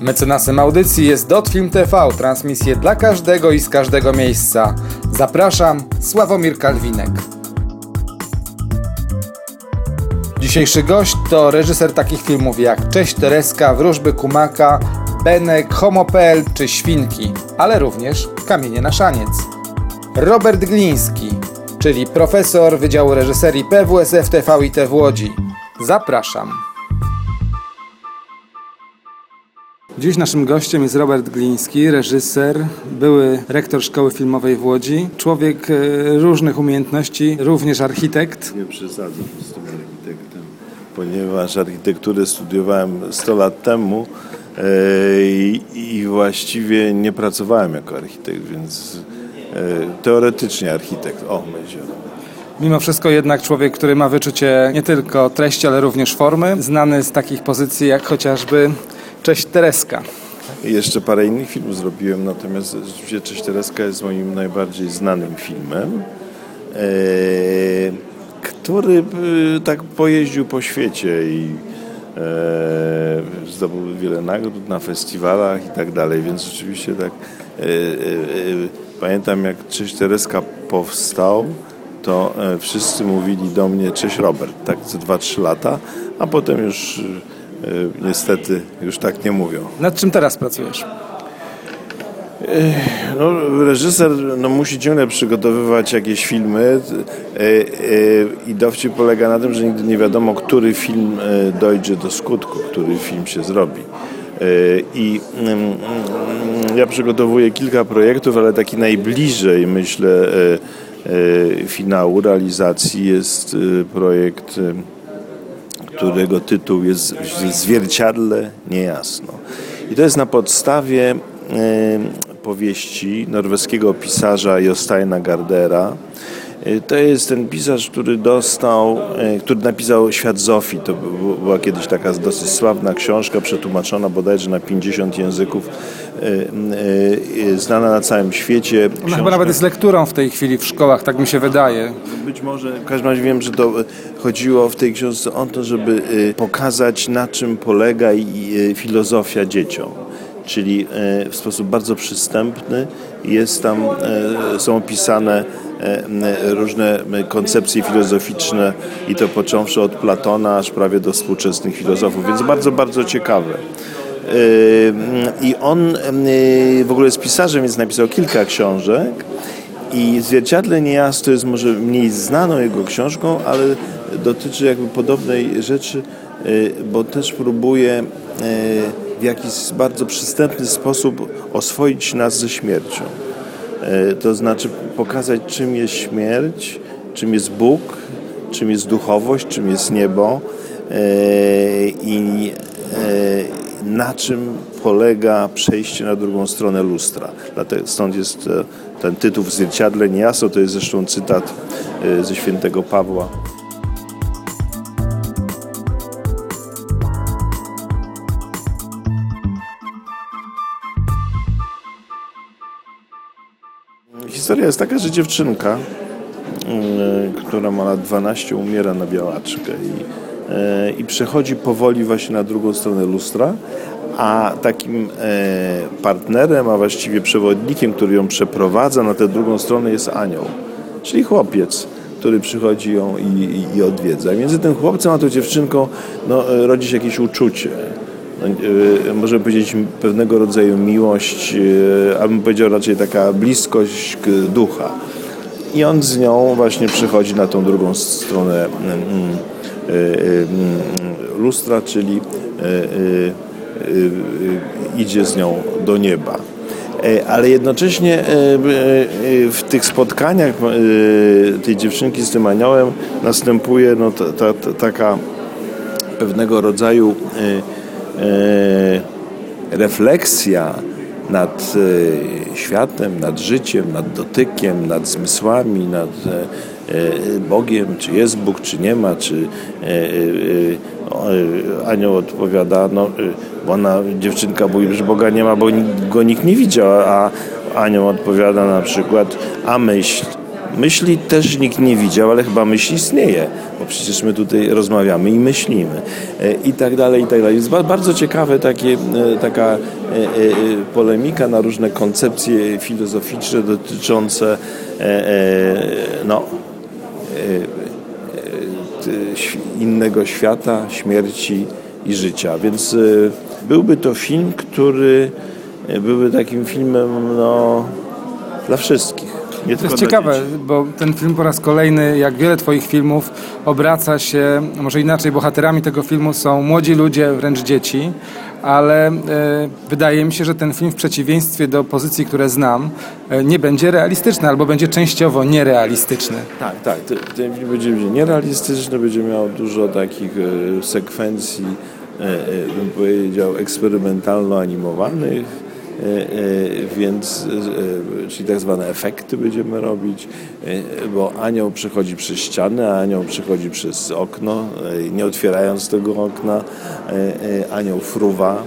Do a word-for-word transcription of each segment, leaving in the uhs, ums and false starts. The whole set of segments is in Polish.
Mecenasem audycji jest Dot Film T V, transmisje dla każdego i z każdego miejsca. Zapraszam, Sławomir Kalwinek. Dzisiejszy gość to reżyser takich filmów jak Cześć Tereska, Wróżby Kumaka, Benek, Homo kropka p l czy Świnki, ale również Kamienie na szaniec. Robert Gliński, czyli profesor Wydziału Reżyserii P W S F T V I T w Łodzi. Zapraszam. Dziś naszym gościem jest Robert Gliński, reżyser, były rektor Szkoły Filmowej w Łodzi, człowiek różnych umiejętności, również architekt. Nie przesadzam z tym architektem, ponieważ architekturę studiowałem sto lat temu e, i, i właściwie nie pracowałem jako architekt, więc e, teoretycznie architekt. O, będzie. Mimo wszystko jednak człowiek, który ma wyczucie nie tylko treści, ale również formy, znany z takich pozycji jak chociażby Cześć Tereska. I jeszcze parę innych filmów zrobiłem, natomiast rzeczywiście Cześć Tereska jest moim najbardziej znanym filmem, e, który e, tak pojeździł po świecie i e, zdobył wiele nagród na festiwalach i tak dalej, więc rzeczywiście tak e, e, e, pamiętam, jak Cześć Tereska powstał, to e, wszyscy mówili do mnie Cześć Robert, tak co dwa trzy lata, a potem już niestety już tak nie mówią. Nad czym teraz pracujesz? No, reżyser no, musi ciągle przygotowywać jakieś filmy i dowcip polega na tym, że nigdy nie wiadomo, który film dojdzie do skutku, który film się zrobi. I ja przygotowuję kilka projektów, ale taki najbliżej, myślę, finału, realizacji jest projekt, którego tytuł jest Zwierciadle niejasno. I to jest na podstawie e, powieści norweskiego pisarza Josteina Gardera. E, to jest ten pisarz, który dostał, e, który napisał Świat Zofii. To była kiedyś taka dosyć sławna książka, przetłumaczona bodajże na pięćdziesiąt języków, e, e, znana na całym świecie. Ona książka... chyba nawet jest lekturą w tej chwili w szkołach, tak mi się wydaje. Być może, w każdym razie wiem, że to chodziło w tej książce o to, żeby pokazać, na czym polega filozofia dzieciom. Czyli w sposób bardzo przystępny jest tam, są opisane różne koncepcje filozoficzne i to począwszy od Platona aż prawie do współczesnych filozofów, więc bardzo, bardzo ciekawe. I on w ogóle jest pisarzem, więc napisał kilka książek. I Zwierciadle niejasno jest może mniej znaną jego książką, ale dotyczy jakby podobnej rzeczy, bo też próbuje w jakiś bardzo przystępny sposób oswoić nas ze śmiercią. To znaczy pokazać, czym jest śmierć, czym jest Bóg, czym jest duchowość, czym jest niebo i na czym polega przejście na drugą stronę lustra. Dlatego stąd jest ten tytuł w Zwierciadle niejasno, to jest zresztą cytat ze świętego Pawła. Historia jest taka, że dziewczynka, która ma lat dwanaście, umiera na białaczkę i i przechodzi powoli właśnie na drugą stronę lustra, a takim partnerem, a właściwie przewodnikiem, który ją przeprowadza na tę drugą stronę, jest anioł, czyli chłopiec, który przychodzi ją i, i, i odwiedza. I między tym chłopcem a tą dziewczynką no, rodzi się jakieś uczucie. No, można powiedzieć pewnego rodzaju miłość, albo bym powiedział raczej taka bliskość ducha. I on z nią właśnie przychodzi na tą drugą stronę lustra, czyli idzie z nią do nieba. Ale jednocześnie w tych spotkaniach tej dziewczynki z tym aniołem następuje no, ta, ta, ta, taka pewnego rodzaju refleksja nad światem, nad życiem, nad dotykiem, nad zmysłami, nad Bogiem, czy jest Bóg, czy nie ma, czy anioł odpowiada, no, bo ona, dziewczynka mówi, że Boga nie ma, bo go nikt nie widział, a anioł odpowiada na przykład, a myśl, Myśli też nikt nie widział, ale chyba myśl istnieje, bo przecież my tutaj rozmawiamy i myślimy. I tak dalej, i tak dalej. Jest bardzo ciekawe takie, taka polemika na różne koncepcje filozoficzne dotyczące no, innego świata, śmierci i życia. Więc byłby to film, który byłby takim filmem no, dla wszystkich. Nie to jest ciekawe, bo ten film po raz kolejny, jak wiele twoich filmów, obraca się, może inaczej, bohaterami tego filmu są młodzi ludzie, wręcz dzieci, ale e, wydaje mi się, że ten film w przeciwieństwie do pozycji, które znam, e, nie będzie realistyczny, albo będzie częściowo nierealistyczny. Tak, tak. Ten, ten film będzie nierealistyczny, będzie miał dużo takich e, sekwencji, e, e, bym powiedział, eksperymentalno-animowanych. Więc, czyli tak zwane efekty będziemy robić, bo anioł przechodzi przez ścianę, a anioł przechodzi przez okno, nie otwierając tego okna, anioł fruwa.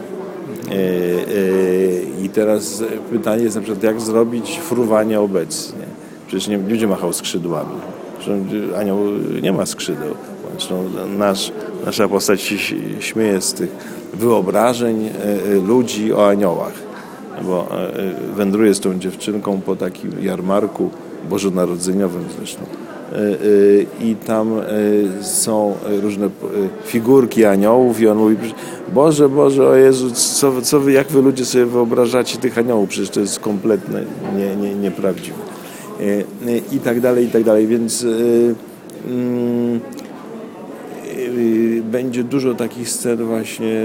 I teraz pytanie jest na przykład, jak zrobić fruwanie obecnie? Przecież nie będzie machał skrzydłami. Anioł nie ma skrzydeł. Zresztą nasz, nasza postać się śmieje z tych wyobrażeń ludzi o aniołach. Bo wędruje z tą dziewczynką po takim jarmarku bożonarodzeniowym zresztą. I tam są różne figurki aniołów i on mówi: Boże, Boże, o Jezu, co, co wy, jak wy ludzie sobie wyobrażacie tych aniołów? Przecież to jest kompletne, nie, nie, nieprawdziwe. I tak dalej, i tak dalej. Więc mm, będzie dużo takich scen właśnie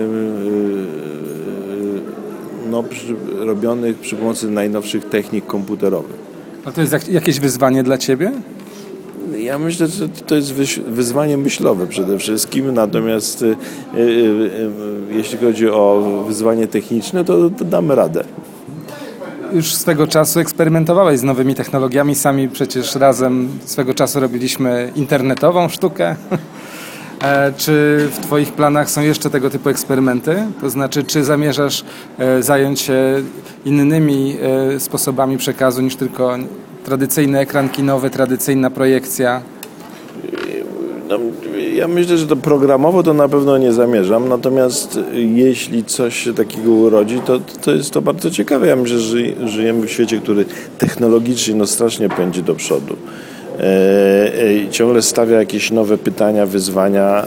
no, przy, robionych przy pomocy najnowszych technik komputerowych. A to jest jak, jakieś wyzwanie dla ciebie? Ja myślę, że to jest wyzwanie myślowe przede wszystkim, natomiast y, y, y, jeśli chodzi o wyzwanie techniczne, to, to damy radę. Już swego czasu eksperymentowałeś z nowymi technologiami, sami przecież razem swego czasu robiliśmy internetową sztukę. Czy w twoich planach są jeszcze tego typu eksperymenty? To znaczy, czy zamierzasz zająć się innymi sposobami przekazu niż tylko tradycyjny ekran kinowy, tradycyjna projekcja? No, ja myślę, że to programowo to na pewno nie zamierzam, natomiast jeśli coś się takiego urodzi, to, to jest to bardzo ciekawe. Ja myślę, że żyjemy w świecie, który technologicznie no, strasznie pędzi do przodu. Ciągle stawia jakieś nowe pytania, wyzwania,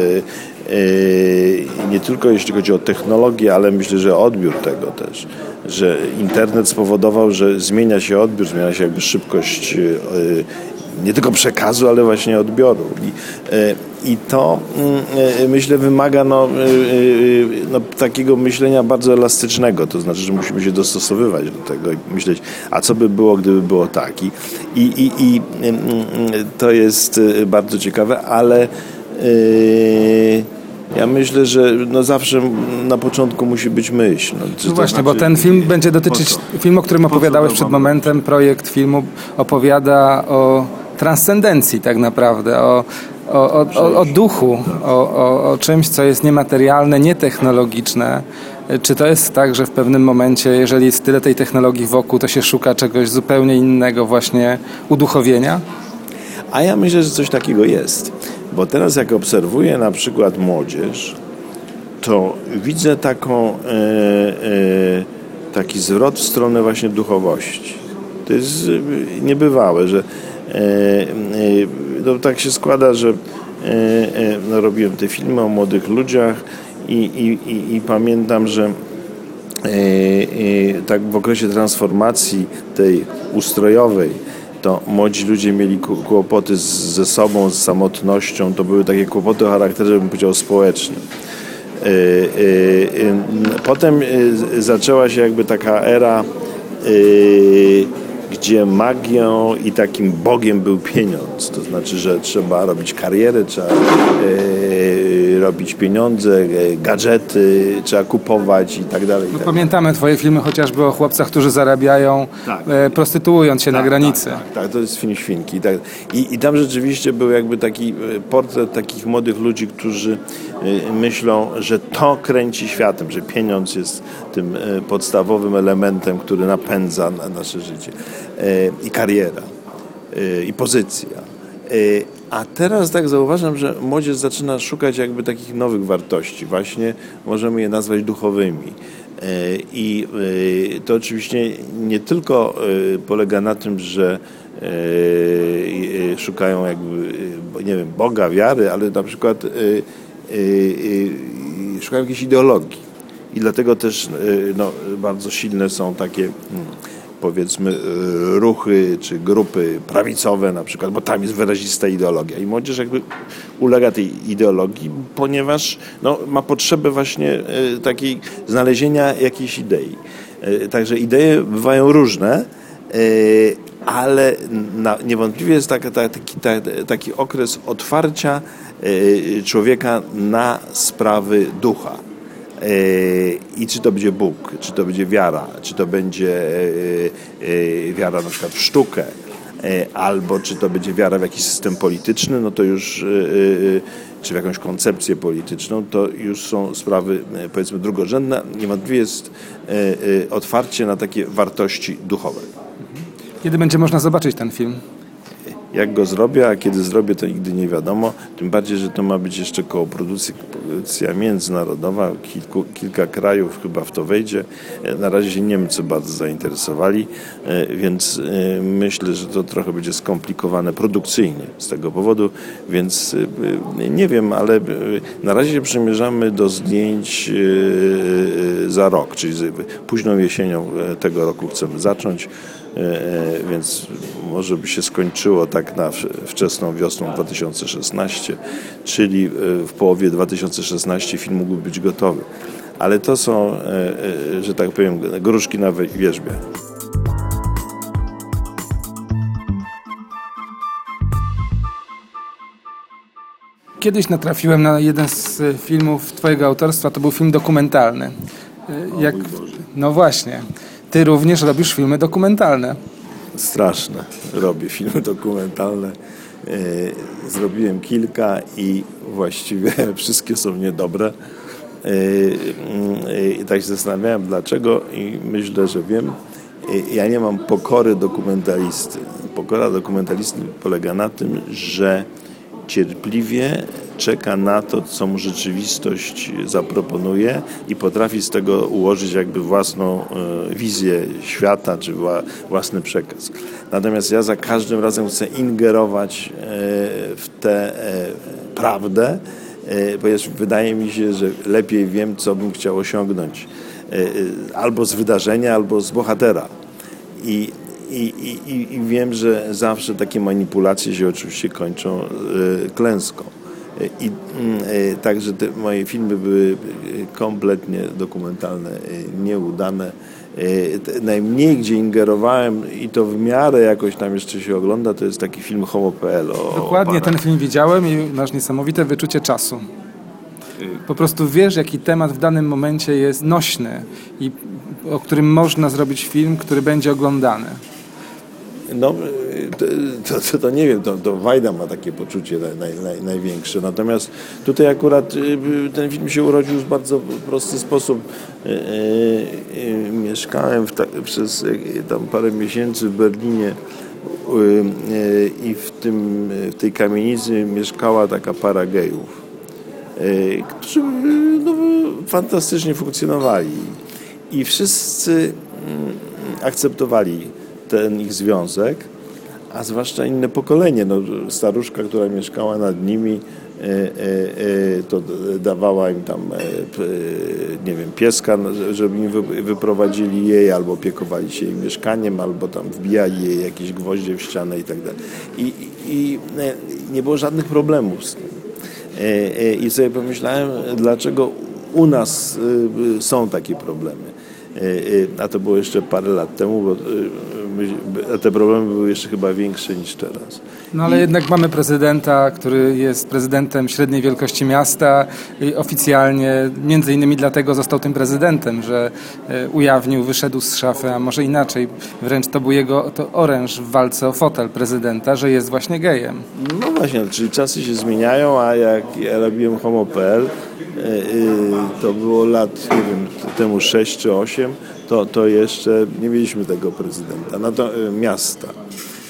nie tylko jeśli chodzi o technologię, ale myślę, że odbiór tego też, że internet spowodował, że zmienia się odbiór, zmienia się jakby szybkość nie tylko przekazu, ale właśnie odbioru. I, i to myślę wymaga no, no, takiego myślenia bardzo elastycznego, to znaczy, że musimy się dostosowywać do tego i myśleć, a co by było, gdyby było tak. I, i, i to jest bardzo ciekawe, ale ja myślę, że no zawsze na początku musi być myśl. No, no właśnie, znaczy, bo ten film będzie dotyczyć, film, o którym opowiadałeś przed momentem, projekt filmu opowiada o transcendencji tak naprawdę, o, o, o, o, o duchu, o, o, o czymś, co jest niematerialne, nietechnologiczne. Czy to jest tak, że w pewnym momencie, jeżeli jest tyle tej technologii wokół, to się szuka czegoś zupełnie innego, właśnie uduchowienia? A ja myślę, że coś takiego jest. Bo teraz jak obserwuję na przykład młodzież, to widzę taką, e, e, taki zwrot w stronę właśnie duchowości. To jest niebywałe, że e, e, no, tak się składa, że e, e, no, robiłem te filmy o młodych ludziach i, i, i, i pamiętam, że e, e, tak w okresie transformacji tej ustrojowej to młodzi ludzie mieli kłopoty z, ze sobą, z samotnością. To były takie kłopoty o charakterze, bym powiedział, społecznym. Potem zaczęła się jakby taka era, gdzie magią i takim Bogiem był pieniądz. To znaczy, że trzeba robić karierę, trzeba robić pieniądze, gadżety, trzeba kupować i tak dalej. No, pamiętamy twoje filmy chociażby o chłopcach, którzy zarabiają tak. prostytuując się tak, na granicy. Tak, tak, tak, to jest film Świnki. Tak. I, I tam rzeczywiście był jakby taki portret takich młodych ludzi, którzy myślą, że to kręci światem, że pieniądz jest tym podstawowym elementem, który napędza nasze życie i kariera. i pozycja. A teraz tak zauważam, że młodzież zaczyna szukać jakby takich nowych wartości. Właśnie możemy je nazwać duchowymi. I to oczywiście nie tylko polega na tym, że szukają jakby, nie wiem, Boga, wiary, ale na przykład szukają jakiejś ideologii. I dlatego też no, bardzo silne są takie, powiedzmy, ruchy czy grupy prawicowe na przykład, bo tam jest wyrazista ideologia. I młodzież jakby ulega tej ideologii, ponieważ no, ma potrzebę właśnie takiej znalezienia jakiejś idei. Także idee bywają różne, ale na, niewątpliwie jest taka, ta, taki, ta, taki okres otwarcia człowieka na sprawy ducha. I czy to będzie Bóg, czy to będzie wiara, czy to będzie wiara na przykład w sztukę, albo czy to będzie wiara w jakiś system polityczny, no to już, czy w jakąś koncepcję polityczną, to już są sprawy, powiedzmy, drugorzędne. Niewątpliwie jest otwarcie na takie wartości duchowe. Kiedy będzie można zobaczyć ten film? Jak go zrobię, a kiedy zrobię, to nigdy nie wiadomo. Tym bardziej, że to ma być jeszcze koprodukcja międzynarodowa. Kilku, kilka krajów chyba w to wejdzie. Na razie się Niemcy bardzo zainteresowali, więc myślę, że to trochę będzie skomplikowane produkcyjnie z tego powodu, więc nie wiem, ale na razie się przymierzamy do zdjęć za rok, czyli późną jesienią tego roku chcemy zacząć. Więc może by się skończyło tak na wczesną wiosną dwa tysiące szesnastego, czyli w połowie dwa tysiące szesnastego film mógłby być gotowy. Ale to są, że tak powiem, gruszki na wierzbie. Kiedyś natrafiłem na jeden z filmów twojego autorstwa, to był film dokumentalny. Jak... No właśnie. Ty również robisz filmy dokumentalne. Straszne. Robię filmy dokumentalne. Zrobiłem kilka i właściwie wszystkie są niedobre. I tak się zastanawiałem dlaczego i myślę, że wiem. Ja nie mam pokory dokumentalisty. Pokora dokumentalisty polega na tym, że cierpliwie czeka na to, co mu rzeczywistość zaproponuje i potrafi z tego ułożyć jakby własną e, wizję świata, czy wła, własny przekaz. Natomiast ja za każdym razem chcę ingerować e, w tę e, prawdę, e, ponieważ wydaje mi się, że lepiej wiem, co bym chciał osiągnąć. E, albo z wydarzenia, albo z bohatera. I I, i, I wiem, że zawsze takie manipulacje się oczywiście kończą y, klęską. I y, także te moje filmy były kompletnie dokumentalne, y, nieudane. Y, te, najmniej gdzie ingerowałem i to w miarę jakoś tam jeszcze się ogląda, to jest taki film Homo kropka p l. O, Dokładnie o ten film widziałem i masz niesamowite wyczucie czasu. Po prostu wiesz, jaki temat w danym momencie jest nośny i o którym można zrobić film, który będzie oglądany. No, to, to, to nie wiem, to, to Wajda ma takie poczucie naj, naj, największe. Natomiast tutaj akurat ten film się urodził w bardzo prosty sposób. Mieszkałem w ta, przez tam parę miesięcy w Berlinie i w, tym, w tej kamienicy mieszkała taka para gejów, którzy no, fantastycznie funkcjonowali i wszyscy akceptowali ten ich związek, a zwłaszcza inne pokolenie. No, staruszka, która mieszkała nad nimi, e, e, to dawała im tam, e, nie wiem, pieska, żeby im wyprowadzili jej, albo opiekowali się jej mieszkaniem, albo tam wbijali jej jakieś gwoździe w ścianę i tak dalej. I, i nie było żadnych problemów z tym. E, e, I sobie pomyślałem, dlaczego u nas e, są takie problemy. A to było jeszcze parę lat temu, bo te problemy były jeszcze chyba większe niż teraz. No ale I... jednak mamy prezydenta, który jest prezydentem średniej wielkości miasta i oficjalnie, między innymi dlatego został tym prezydentem, że ujawnił, wyszedł z szafy, a może inaczej, wręcz to był jego to oręż w walce o fotel prezydenta, że jest właśnie gejem. No właśnie, czyli czasy się zmieniają, a jak ja robiłem Homo kropka p l, to było lat, nie wiem, temu sześć czy osiem, to, to jeszcze nie mieliśmy tego prezydenta, no to miasta.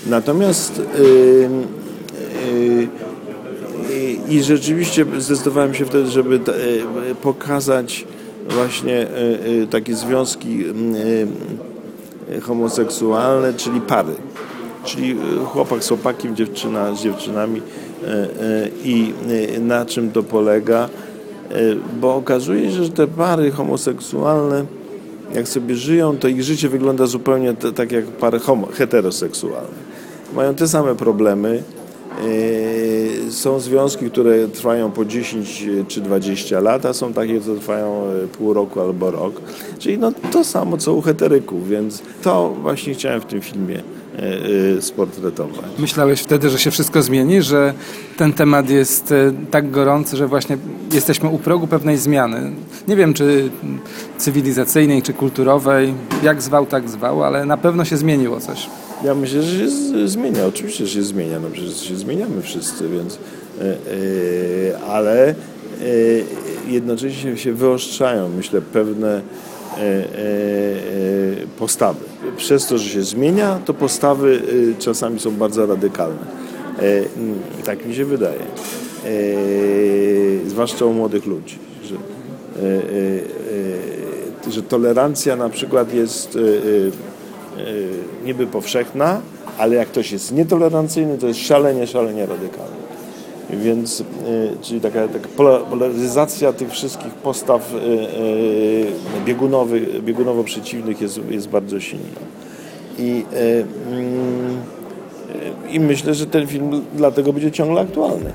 Natomiast yy, yy, i rzeczywiście zdecydowałem się wtedy, żeby yy, pokazać właśnie yy, takie związki yy, homoseksualne, czyli pary. Czyli chłopak z chłopakiem, dziewczyna z dziewczynami i na czym to polega, bo okazuje się, że te pary homoseksualne, jak sobie żyją, to ich życie wygląda zupełnie tak jak pary homo, heteroseksualne. Mają te same problemy. Są związki, które trwają po dziesięć czy dwadzieścia lat, a są takie, które trwają pół roku albo rok. Czyli no to samo, co u heteryków, więc to właśnie chciałem w tym filmie sportretować. Myślałeś wtedy, że się wszystko zmieni, że ten temat jest tak gorący, że właśnie jesteśmy u progu pewnej zmiany. Nie wiem, czy cywilizacyjnej, czy kulturowej, jak zwał, tak zwał, ale na pewno się zmieniło coś. Ja myślę, że się z, zmienia. Oczywiście, że się zmienia. No przecież się zmieniamy wszyscy, więc yy, yy, ale yy, jednocześnie się wyostrzają, myślę, pewne yy, yy, postawy. Przez to, że się zmienia, to postawy yy, czasami są bardzo radykalne. Yy, tak mi się wydaje. Yy, zwłaszcza u młodych ludzi. Że, yy, yy, że tolerancja na przykład jest yy, niby powszechna, ale jak ktoś jest nietolerancyjny, to jest szalenie, szalenie radykalny. Więc, y, czyli taka, taka polaryzacja tych wszystkich postaw y, y, biegunowych, biegunowo przeciwnych jest, jest bardzo silna. I, y, y, I myślę, że ten film dlatego będzie ciągle aktualny.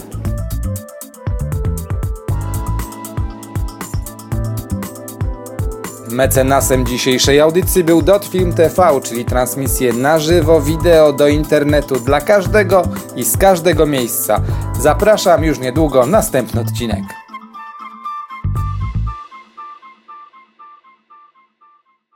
Mecenasem dzisiejszej audycji był Dotfilm T V, czyli transmisje na żywo, wideo do internetu dla każdego i z każdego miejsca. Zapraszam już niedługo, następny odcinek.